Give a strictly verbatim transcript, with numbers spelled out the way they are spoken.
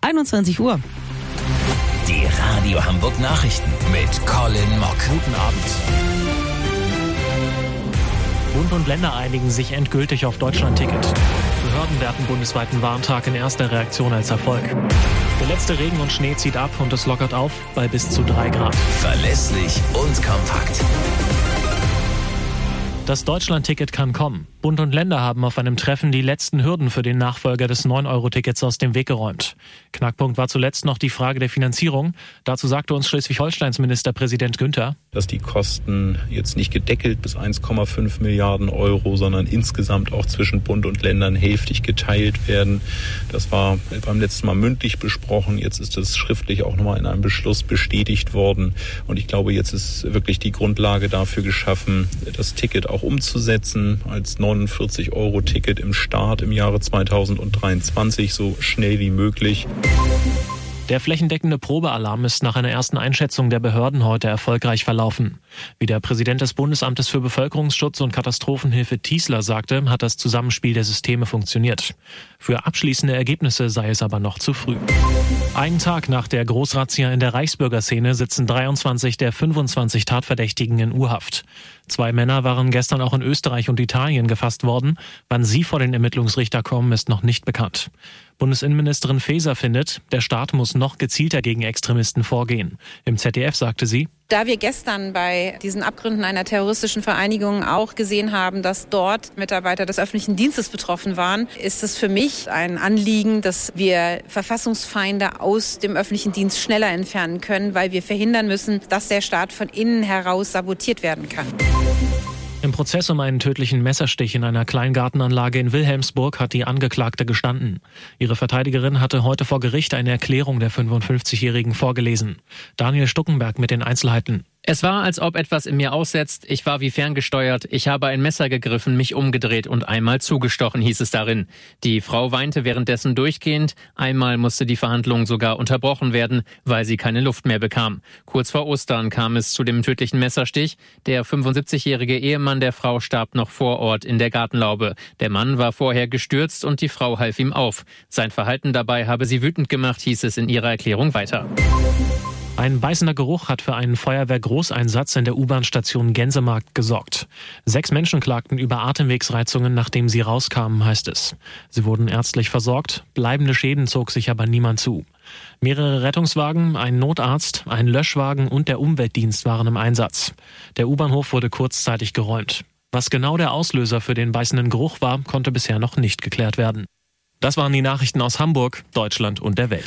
einundzwanzig Uhr. Die Radio Hamburg Nachrichten mit Colin Mock. Guten Abend. Bund und Länder einigen sich endgültig auf Deutschland-Ticket. Behörden werten bundesweiten Warntag in erster Reaktion als Erfolg. Der letzte Regen und Schnee zieht ab und es lockert auf bei bis zu drei Grad. Verlässlich und kompakt. Das Deutschland-Ticket kann kommen. Bund und Länder haben auf einem Treffen die letzten Hürden für den Nachfolger des neun Euro Tickets aus dem Weg geräumt. Knackpunkt war zuletzt noch die Frage der Finanzierung. Dazu sagte uns Schleswig-Holsteins Ministerpräsident Günther: Dass die Kosten jetzt nicht gedeckelt bis eins Komma fünf Milliarden Euro, sondern insgesamt auch zwischen Bund und Ländern hälftig geteilt werden. Das war beim letzten Mal mündlich besprochen. Jetzt ist das schriftlich auch nochmal in einem Beschluss bestätigt worden. Und ich glaube, jetzt ist wirklich die Grundlage dafür geschaffen, das Ticket auch umzusetzen als neunundvierzig Euro Ticket im Start im Jahre zweitausenddreiundzwanzig, so schnell wie möglich. Der flächendeckende Probealarm ist nach einer ersten Einschätzung der Behörden heute erfolgreich verlaufen. Wie der Präsident des Bundesamtes für Bevölkerungsschutz und Katastrophenhilfe Tiesler sagte, hat das Zusammenspiel der Systeme funktioniert. Für abschließende Ergebnisse sei es aber noch zu früh. Einen Tag nach der Großrazzia in der Reichsbürgerszene sitzen dreiundzwanzig der fünfundzwanzig Tatverdächtigen in U-Haft. Zwei Männer waren gestern auch in Österreich und Italien gefasst worden. Wann sie vor den Ermittlungsrichter kommen, ist noch nicht bekannt. Bundesinnenministerin Faeser findet, der Staat muss noch gezielter gegen Extremisten vorgehen. Im Z D F sagte sie: Da wir gestern bei diesen Abgründen einer terroristischen Vereinigung auch gesehen haben, dass dort Mitarbeiter des öffentlichen Dienstes betroffen waren, ist es für mich ein Anliegen, dass wir Verfassungsfeinde aus dem öffentlichen Dienst schneller entfernen können, weil wir verhindern müssen, dass der Staat von innen heraus sabotiert werden kann. Im Prozess um einen tödlichen Messerstich in einer Kleingartenanlage in Wilhelmsburg hat die Angeklagte gestanden. Ihre Verteidigerin hatte heute vor Gericht eine Erklärung der fünfundfünfzigjährigen vorgelesen. Daniel Stuckenberg mit den Einzelheiten. Es war, als ob etwas in mir aussetzt. Ich war wie ferngesteuert. Ich habe ein Messer gegriffen, mich umgedreht und einmal zugestochen, hieß es darin. Die Frau weinte währenddessen durchgehend. Einmal musste die Verhandlung sogar unterbrochen werden, weil sie keine Luft mehr bekam. Kurz vor Ostern kam es zu dem tödlichen Messerstich. Der fünfundsiebzigjährige Ehemann der Frau starb noch vor Ort in der Gartenlaube. Der Mann war vorher gestürzt und die Frau half ihm auf. Sein Verhalten dabei habe sie wütend gemacht, hieß es in ihrer Erklärung weiter. Ein beißender Geruch hat für einen Feuerwehrgroßeinsatz in der U-Bahn-Station Gänsemarkt gesorgt. Sechs Menschen klagten über Atemwegsreizungen, nachdem sie rauskamen, heißt es. Sie wurden ärztlich versorgt, bleibende Schäden zog sich aber niemand zu. Mehrere Rettungswagen, ein Notarzt, ein Löschwagen und der Umweltdienst waren im Einsatz. Der U-Bahnhof wurde kurzzeitig geräumt. Was genau der Auslöser für den beißenden Geruch war, konnte bisher noch nicht geklärt werden. Das waren die Nachrichten aus Hamburg, Deutschland und der Welt.